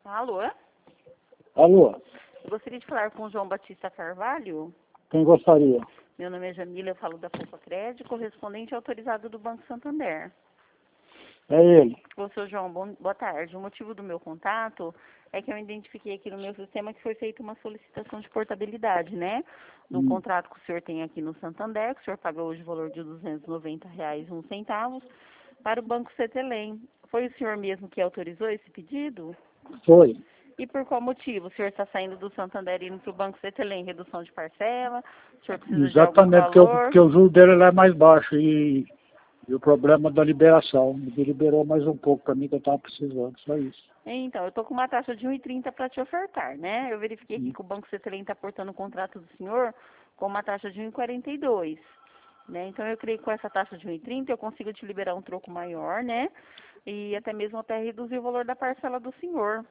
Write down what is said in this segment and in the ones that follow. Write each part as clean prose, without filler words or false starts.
Alô? Alô, Eu gostaria de falar com o João Batista Carvalho. quem gostaria? Meu nome é Jamila, eu falo da Poupa Crédito, correspondente autorizado do Banco Santander. É ele. Ô, seu João, boa tarde. O motivo do meu contato é que eu identifiquei aqui no meu sistema que foi feita uma solicitação de portabilidade, né? Do contrato que o senhor tem aqui no Santander, que o senhor pagou hoje o valor de R$ 290,01 para o Banco Cetelem. Foi o senhor mesmo que autorizou esse pedido? Foi. E por qual motivo? O senhor está saindo do Santander e indo para o Banco Cetelem? Redução de parcela? O senhor precisa de algum Exatamente, valor? porque o juro dele lá é mais baixo e o problema da liberação. Ele liberou mais um pouco para mim que eu estava precisando, só isso. Então, eu estou com uma taxa de 1,30 para te ofertar, né? Eu verifiquei aqui que o Banco Cetelem está aportando o contrato do senhor com uma taxa de 1,42, né? Então, eu creio que com essa taxa de 1,30 eu consigo te liberar um troco maior, né? E até mesmo até reduzir o valor da parcela do senhor.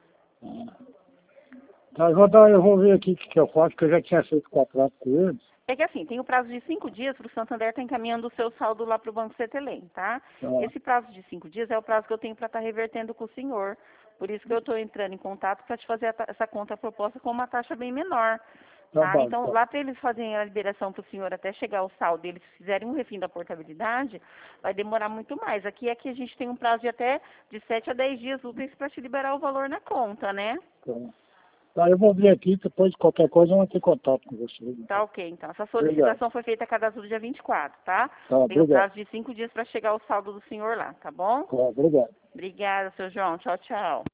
Tá, eu vou ver aqui o que eu faço, que eu já tinha feito contrato com eles. É que assim, tem o prazo de 5 dias para o Santander estar encaminhando o seu saldo lá para o Banco Cetelem, tá? Tá, Esse prazo de 5 dias é o prazo que eu tenho para estar revertendo com o senhor. Por isso que eu estou entrando em contato para te fazer essa conta proposta com uma taxa bem menor. tá Tá? bom, Então, tá. lá para eles fazerem a liberação para o senhor até chegar ao saldo, eles fizerem um refim da portabilidade, vai demorar muito mais. Aqui é que a gente tem um prazo de até de 7 a 10 dias úteis para te liberar o valor na conta, né? Tá, tá, eu vou ver aqui, depois qualquer coisa eu vou ter contato com você. Tá ok, então. Essa Obrigado. solicitação foi feita a cadastro do dia 24, tá? Tá, Tem um obrigado. prazo de 5 dias para chegar ao saldo do senhor lá, tá bom? Tá, obrigado. Obrigada, seu João. Tchau, tchau.